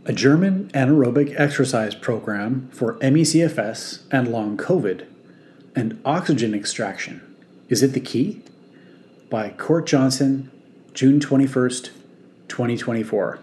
A German anaerobic exercise program for ME/CFS and long COVID, and oxygen extraction. Is it the key? By Court Johnson, June 21st, 2024.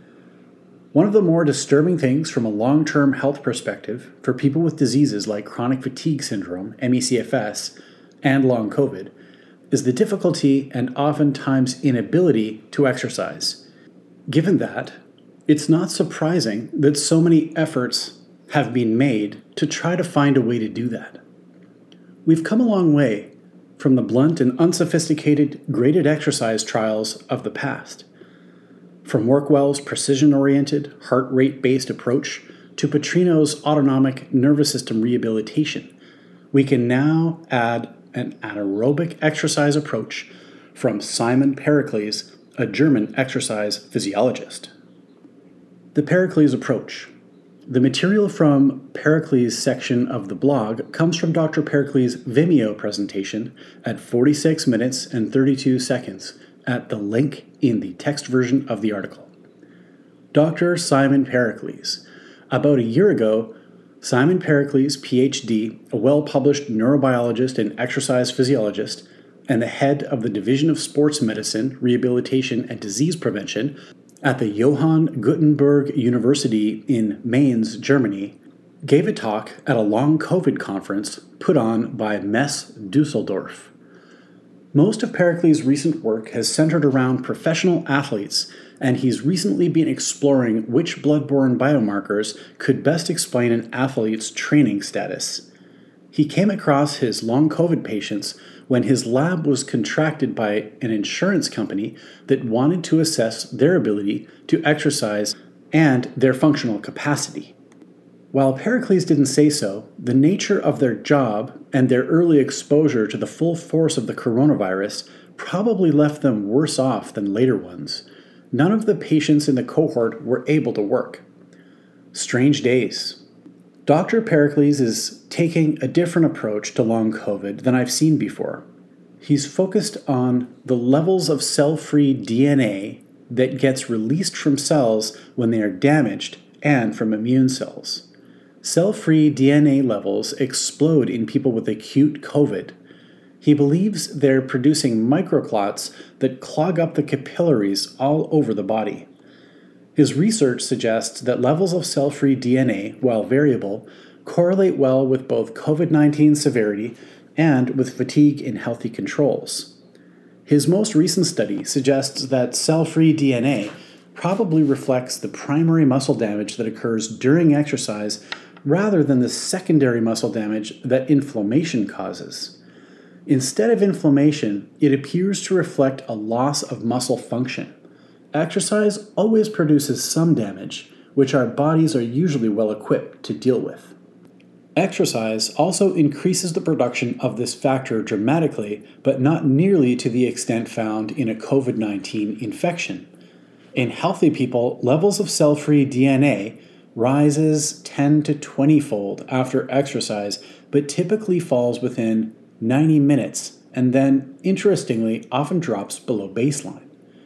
One of the more disturbing things from a long-term health perspective for people with diseases like chronic fatigue syndrome, ME/CFS, and long COVID is the difficulty and oftentimes inability to exercise. Given that, it's not surprising that so many efforts have been made to try to find a way to do that. We've come a long way from the blunt and unsophisticated graded exercise trials of the past. From Workwell's precision-oriented, heart rate-based approach to Petrino's autonomic nervous system rehabilitation, we can now add an anaerobic exercise approach from Simon Pericles, a German exercise physiologist. The Pericles approach. The material from Pericles' section of the blog comes from Dr. Pericles' Vimeo presentation at 46 minutes and 32 seconds at the link in the text version of the article. Dr. Simon Pericles. About a year ago, Simon Pericles, PhD, a well-published neurobiologist and exercise physiologist, and the head of the Division of Sports Medicine, Rehabilitation, and Disease Prevention at the Johann Gutenberg University in Mainz, Germany, gave a talk at a long COVID conference put on by Messe Dusseldorf. Most of Pericles' recent work has centered around professional athletes, and he's recently been exploring which blood-borne biomarkers could best explain an athlete's training status. He came across his long COVID patients when his lab was contracted by an insurance company that wanted to assess their ability to exercise and their functional capacity. While Pericles didn't say so, the nature of their job and their early exposure to the full force of the coronavirus probably left them worse off than later ones. None of the patients in the cohort were able to work. Strange days. Dr. Pericles is taking a different approach to long COVID than I've seen before. He's focused on the levels of cell-free DNA that gets released from cells when they are damaged and from immune cells. Cell-free DNA levels explode in people with acute COVID. He believes they're producing microclots that clog up the capillaries all over the body. His research suggests that levels of cell-free DNA, while variable, correlate well with both COVID-19 severity and with fatigue in healthy controls. His most recent study suggests that cell-free DNA probably reflects the primary muscle damage that occurs during exercise rather than the secondary muscle damage that inflammation causes. Instead of inflammation, it appears to reflect a loss of muscle function. Exercise always produces some damage, which our bodies are usually well equipped to deal with. Exercise also increases the production of this factor dramatically, but not nearly to the extent found in a COVID-19 infection. In healthy people, levels of cell-free DNA rises 10 to 20-fold after exercise, but typically falls within 90 minutes and then, interestingly, often drops below baseline.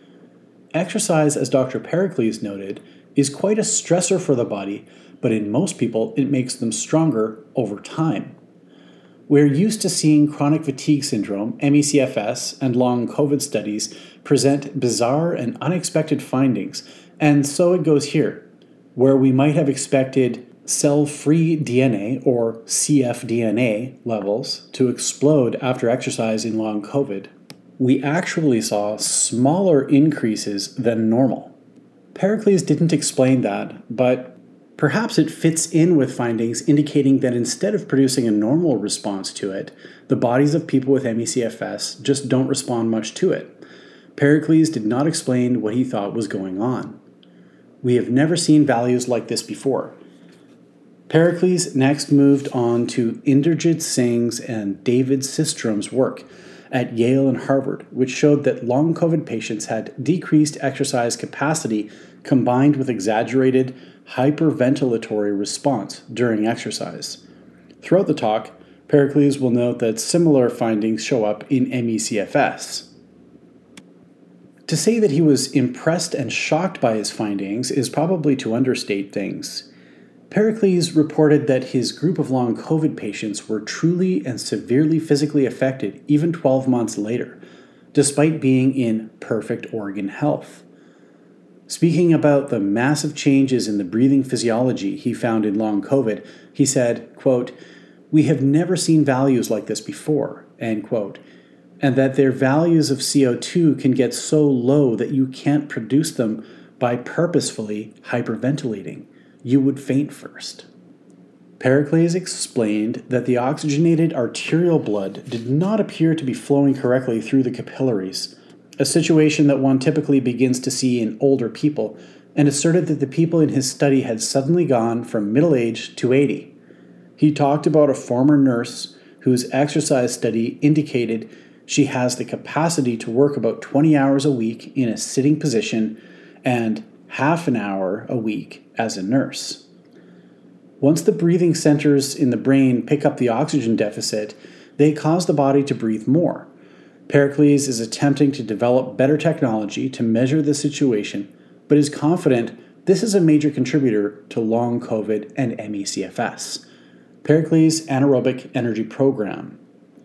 Exercise, as Dr. Pericles noted, is quite a stressor for the body, but in most people it makes them stronger over time. We're used to seeing chronic fatigue syndrome, ME/CFS, and long COVID studies present bizarre and unexpected findings, and so it goes here. Where we might have expected cell-free DNA, or cfDNA, levels to explode after exercise in long COVID, we actually saw smaller increases than normal. Pericles didn't explain that, but perhaps it fits in with findings indicating that instead of producing a normal response to it, the bodies of people with ME/CFS just don't respond much to it. Pericles did not explain what he thought was going on. We have never seen values like this before. Pericles next moved on to Inderjit Singh's and David Systrom's work at Yale and Harvard, which showed that long COVID patients had decreased exercise capacity combined with exaggerated hyperventilatory response during exercise. Throughout the talk, Pericles will note that similar findings show up in ME/CFS. To say that he was impressed and shocked by his findings is probably to understate things. Pericles reported that his group of long COVID patients were truly and severely physically affected even 12 months later, despite being in perfect organ health. Speaking about the massive changes in the breathing physiology he found in long COVID, he said, quote, "We have never seen values like this before," end quote, and that their values of CO2 can get so low that you can't produce them by purposefully hyperventilating. You would faint first. Pericles explained that the oxygenated arterial blood did not appear to be flowing correctly through the capillaries, a situation that one typically begins to see in older people, and asserted that the people in his study had suddenly gone from middle age to 80. He talked about a former nurse whose exercise study indicated she has the capacity to work about 20 hours a week in a sitting position and half an hour a week as a nurse. Once the breathing centers in the brain pick up the oxygen deficit, they cause the body to breathe more. Pericles is attempting to develop better technology to measure the situation, but is confident this is a major contributor to long COVID and ME/CFS. Pericles Anaerobic Energy Program.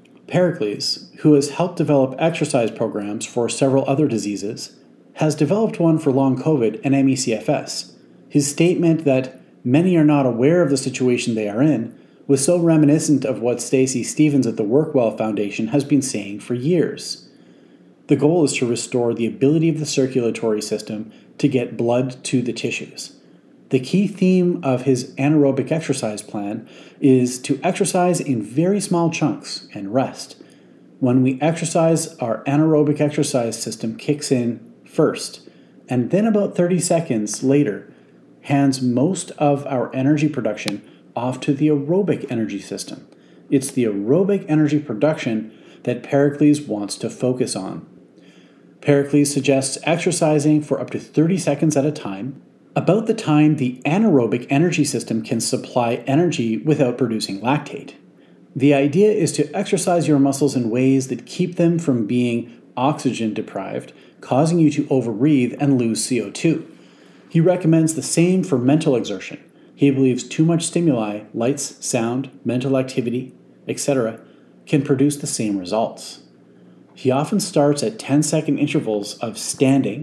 Pericles, who has helped develop exercise programs for several other diseases, has developed one for long COVID and ME/CFS. His statement that many are not aware of the situation they are in was so reminiscent of what Stacey Stevens at the Workwell Foundation has been saying for years. The goal is to restore the ability of the circulatory system to get blood to the tissues. The key theme of his anaerobic exercise plan is to exercise in very small chunks and rest. When we exercise, our anaerobic exercise system kicks in first, and then about 30 seconds later, hands most of our energy production off to the aerobic energy system. It's the aerobic energy production that Pericles wants to focus on. Pericles suggests exercising for up to 30 seconds at a time, about the time the anaerobic energy system can supply energy without producing lactate. The idea is to exercise your muscles in ways that keep them from being oxygen deprived, causing you to overbreathe and lose CO2. He recommends the same for mental exertion. He believes too much stimuli, lights, sound, mental activity, etc., can produce the same results. He often starts at 10-second intervals of standing,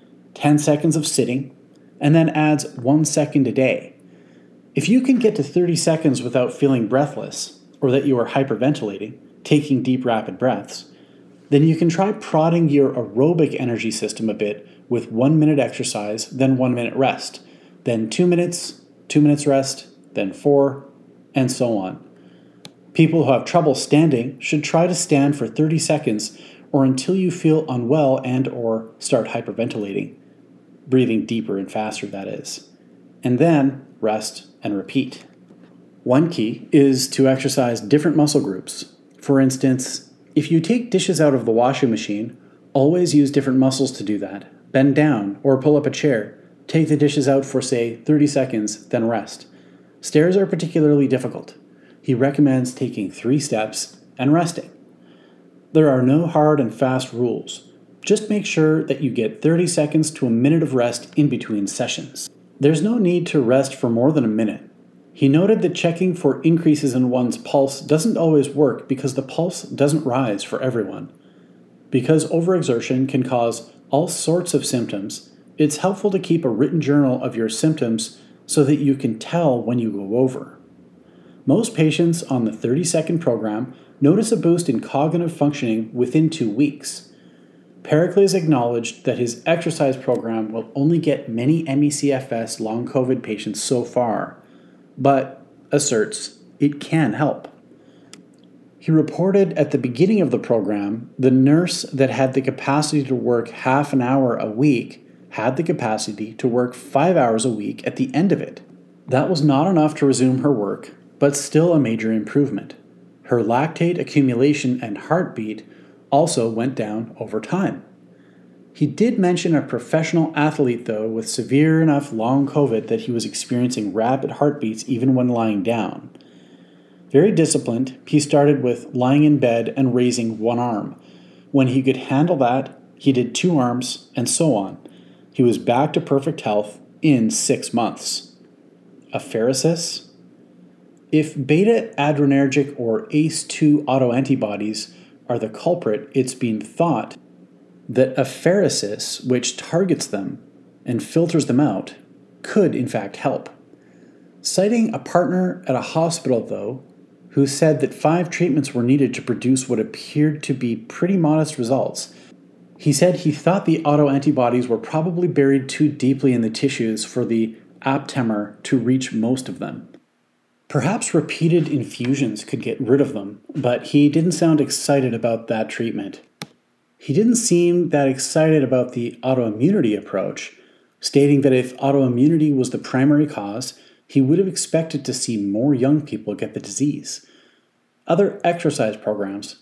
10 seconds of sitting, and then adds 1 second a day. If you can get to 30 seconds without feeling breathless, or that you are hyperventilating, taking deep rapid breaths, then you can try prodding your aerobic energy system a bit with 1 minute exercise, then 1 minute rest, then 2 minutes, 2 minutes rest, then 4, and so on. People who have trouble standing should try to stand for 30 seconds or until you feel unwell and or start hyperventilating, breathing deeper and faster, that is, and then rest and repeat. One key is to exercise different muscle groups. For instance, if you take dishes out of the washing machine, always use different muscles to do that. Bend down or pull up a chair. Take the dishes out for, say, 30 seconds, then rest. Stairs are particularly difficult. He recommends taking 3 steps and resting. There are no hard and fast rules. Just make sure that you get 30 seconds to a minute of rest in between sessions. There's no need to rest for more than a minute. He noted that checking for increases in one's pulse doesn't always work because the pulse doesn't rise for everyone. Because overexertion can cause all sorts of symptoms, it's helpful to keep a written journal of your symptoms so that you can tell when you go over. Most patients on the 30-second program notice a boost in cognitive functioning within 2 weeks. Pericles acknowledged that his exercise program will only get many ME/CFS long COVID patients so far, but asserts it can help. He reported at the beginning of the program, the nurse that had the capacity to work half an hour a week had the capacity to work 5 hours a week at the end of it. That was not enough to resume her work, but still a major improvement. Her lactate accumulation and heartbeat also went down over time. He did mention a professional athlete, though, with severe enough long COVID that he was experiencing rapid heartbeats even when lying down. Very disciplined, he started with lying in bed and raising one arm. When he could handle that He did 2 arms, and so on. He was back to perfect health in 6 months. Apheresis? If beta adrenergic or ACE2 autoantibodies are the culprit, it's been thought that apheresis, which targets them and filters them out, could in fact help. Citing a partner at a hospital, though, who said that 5 treatments were needed to produce what appeared to be pretty modest results, he said he thought the autoantibodies were probably buried too deeply in the tissues for the aptamer to reach most of them. Perhaps repeated infusions could get rid of them, but he didn't sound excited about that treatment. He didn't seem that excited about the autoimmunity approach, stating that if autoimmunity was the primary cause, he would have expected to see more young people get the disease. Other exercise programs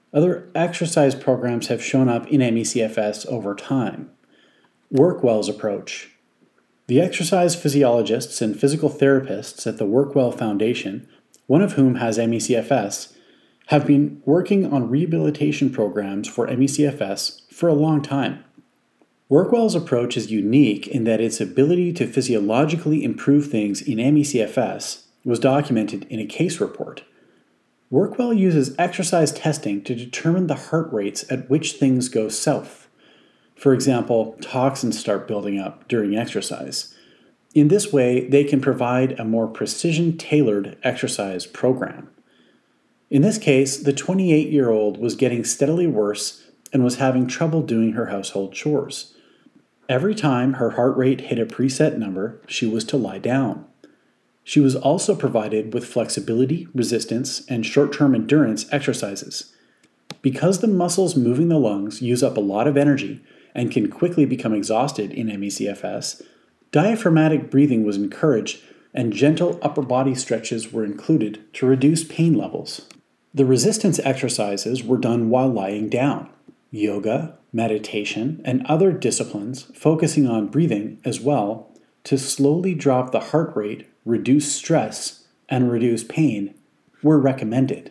have shown up in ME/CFS over time. Workwell's approach. The exercise physiologists and physical therapists at the Workwell Foundation, one of whom has ME/CFS, have been working on rehabilitation programs for ME/CFS for a long time. Workwell's approach is unique in that its ability to physiologically improve things in ME/CFS was documented in a case report. Workwell uses exercise testing to determine the heart rates at which things go south. For example, toxins start building up during exercise. In this way, they can provide a more precision-tailored exercise program. In this case, the 28-year-old was getting steadily worse and was having trouble doing her household chores. Every time her heart rate hit a preset number, she was to lie down. She was also provided with flexibility, resistance, and short-term endurance exercises. Because the muscles moving the lungs use up a lot of energy and can quickly become exhausted in ME/CFS, diaphragmatic breathing was encouraged and gentle upper body stretches were included to reduce pain levels. The resistance exercises were done while lying down. Yoga, meditation, and other disciplines focusing on breathing as well to slowly drop the heart rate, reduce stress, and reduce pain were recommended.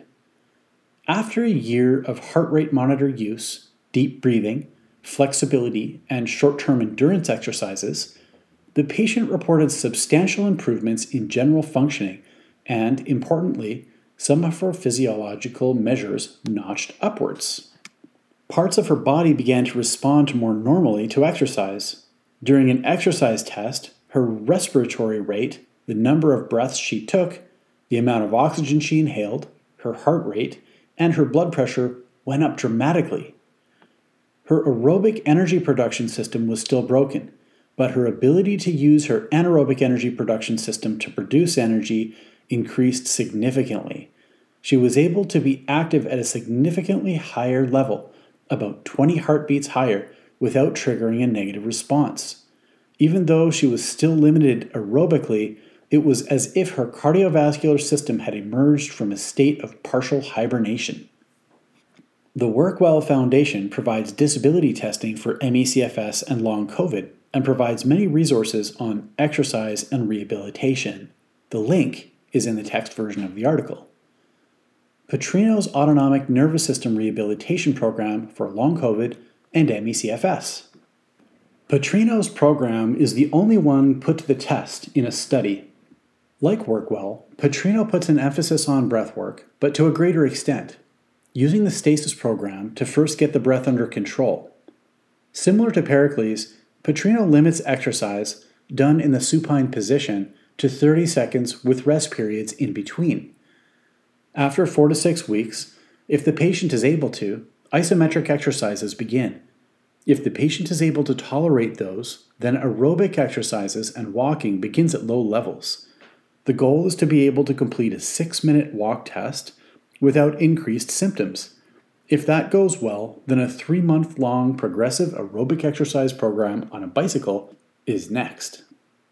After a year of heart rate monitor use, deep breathing, flexibility, and short-term endurance exercises, the patient reported substantial improvements in general functioning and, importantly, some of her physiological measures notched upwards. Parts of her body began to respond more normally to exercise. During an exercise test, her respiratory rate, the number of breaths she took, the amount of oxygen she inhaled, her heart rate, and her blood pressure went up dramatically. Her aerobic energy production system was still broken, but her ability to use her anaerobic energy production system to produce energy increased significantly. She was able to be active at a significantly higher level, about 20 heartbeats higher, without triggering a negative response. Even though she was still limited aerobically, it was as if her cardiovascular system had emerged from a state of partial hibernation. The Workwell Foundation provides disability testing for ME/CFS and long COVID and provides many resources on exercise and rehabilitation. The link is in the text version of the article. Petrino's Autonomic Nervous System Rehabilitation Program for long COVID and ME/CFS. Petrino's program is the only one put to the test in a study. Like Workwell, Petrino puts an emphasis on breathwork, but to a greater extent, using the stasis program to first get the breath under control. Similar to Pericles, Petrino limits exercise done in the supine position to 30 seconds with rest periods in between. After 4 to 6 weeks, if the patient is able to, isometric exercises begin. If the patient is able to tolerate those, then aerobic exercises and walking begins at low levels. The goal is to be able to complete a 6-minute walk test without increased symptoms. If that goes well, then a 3-month-long progressive aerobic exercise program on a bicycle is next.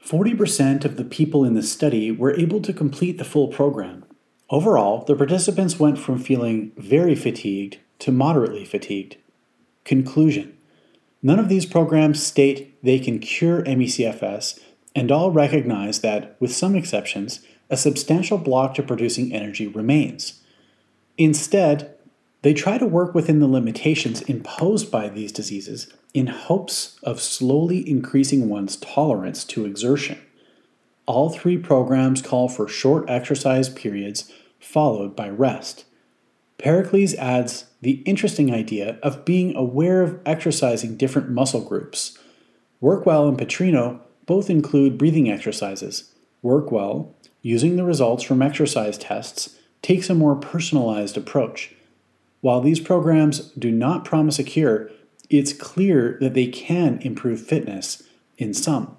40% of the people in the study were able to complete the full program. Overall, the participants went from feeling very fatigued to moderately fatigued. Conclusion: none of these programs state they can cure ME/CFS, and all recognize that, with some exceptions, a substantial block to producing energy remains. Instead, They try to work within the limitations imposed by these diseases in hopes of slowly increasing one's tolerance to exertion. All three programs call for short exercise periods followed by rest. Pericles adds the interesting idea of being aware of exercising different muscle groups. Workwell and Petrino both include breathing exercises. Workwell, using the results from exercise tests, takes a more personalized approach. While these programs do not promise a cure, it's clear that they can improve fitness in some.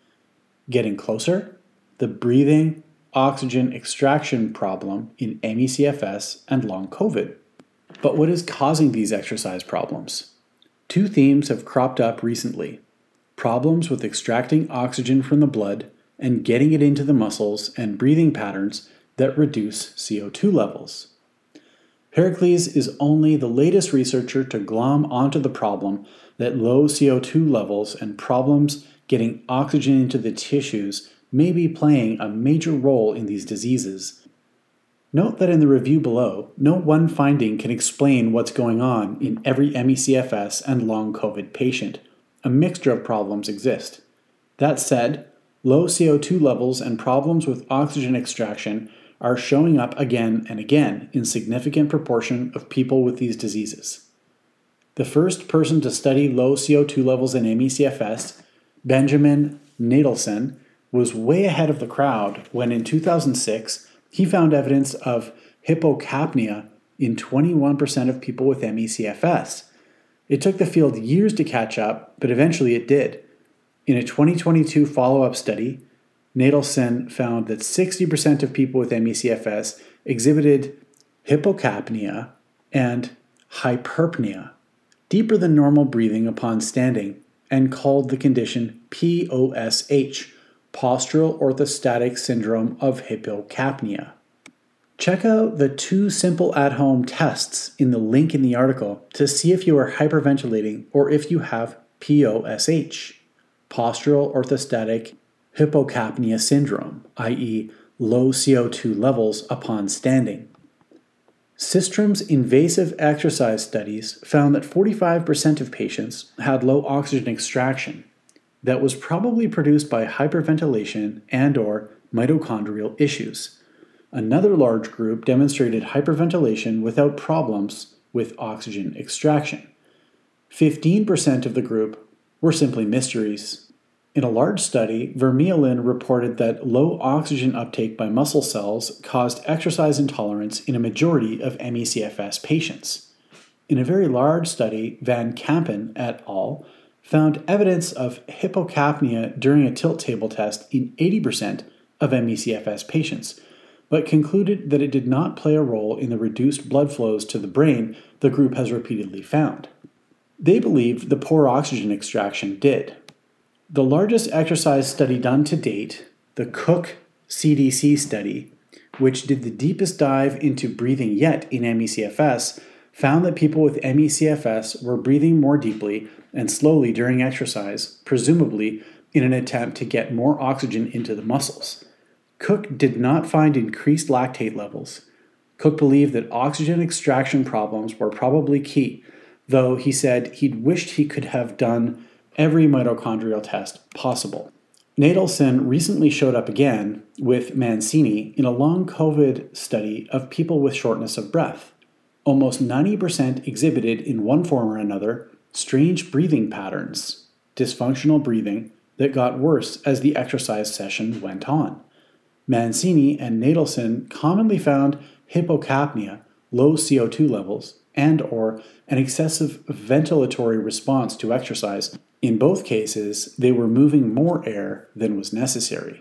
Getting closer, the breathing oxygen extraction problem in ME/CFS and long COVID. But what is causing these exercise problems? Two themes have cropped up recently: problems with extracting oxygen from the blood and getting it into the muscles, and breathing patterns that reduce CO2 levels. Pericles is only the latest researcher to glom onto the problem that low CO2 levels and problems getting oxygen into the tissues may be playing a major role in these diseases. Note that in the review below, no one finding can explain what's going on in every ME/CFS and long COVID patient. A mixture of problems exist. That said, low CO2 levels and problems with oxygen extraction are showing up again and again in significant proportion of people with these diseases. The first person to study low CO2 levels in ME/CFS, Benjamin Nadelson, was way ahead of the crowd when in 2006 he found evidence of hypocapnia in 21% of people with ME/CFS. It took the field years to catch up, but eventually it did. In a 2022 follow-up study, Nadelson found that 60% of people with ME/CFS exhibited hypocapnia and hyperpnea, deeper than normal breathing upon standing, and called the condition POSH, postural orthostatic syndrome of hypocapnia. Check out the 2 simple at-home tests in the link in the article to see if you are hyperventilating or if you have POSH, postural orthostatic hypocapnia syndrome, i.e., low CO2 levels upon standing. Systrom's invasive exercise studies found that 45% of patients had low oxygen extraction that was probably produced by hyperventilation and/or mitochondrial issues. Another large group demonstrated hyperventilation without problems with oxygen extraction. 15% of the group were simply mysteries. In a large study, Vermeulen reported that low oxygen uptake by muscle cells caused exercise intolerance in a majority of ME/CFS patients. In a very large study, Van Kampen et al. Found evidence of hypocapnia during a tilt table test in 80% of ME/CFS patients, but concluded that it did not play a role in the reduced blood flows to the brain the group has repeatedly found. They believed the poor oxygen extraction did. The largest exercise study done to date, the Cook CDC study, which did the deepest dive into breathing yet in ME/CFS, found that people with ME/CFS were breathing more deeply and slowly during exercise, presumably in an attempt to get more oxygen into the muscles. Cook did not find increased lactate levels. Cook believed that oxygen extraction problems were probably key, though he said he'd wished he could have done every mitochondrial test possible. Nadelson recently showed up again with Mancini in a long COVID study of people with shortness of breath. Almost 90% exhibited in one form or another strange breathing patterns, dysfunctional breathing that got worse as the exercise session went on. Mancini and Nadelson commonly found hypocapnia, low CO2 levels, and/or an excessive ventilatory response to exercise. In both cases, they were moving more air than was necessary.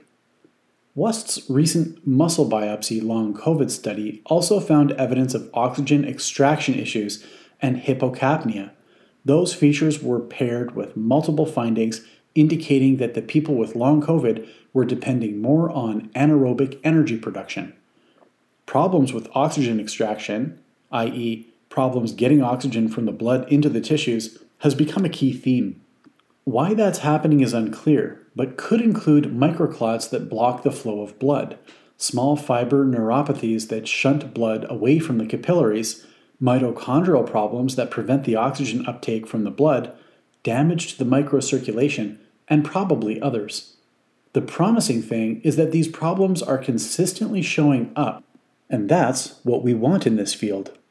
Wust's recent muscle biopsy long COVID study also found evidence of oxygen extraction issues and hypocapnia. Those features were paired with multiple findings indicating that the people with long COVID were depending more on anaerobic energy production. Problems with oxygen extraction, i.e., problems getting oxygen from the blood into the tissues, has become a key theme. Why that's happening is unclear, but could include microclots that block the flow of blood, small fiber neuropathies that shunt blood away from the capillaries, Mitochondrial problems that prevent the oxygen uptake from the blood, damage to the microcirculation, and probably others. The promising thing is that these problems are consistently showing up, and that's what we want in this field.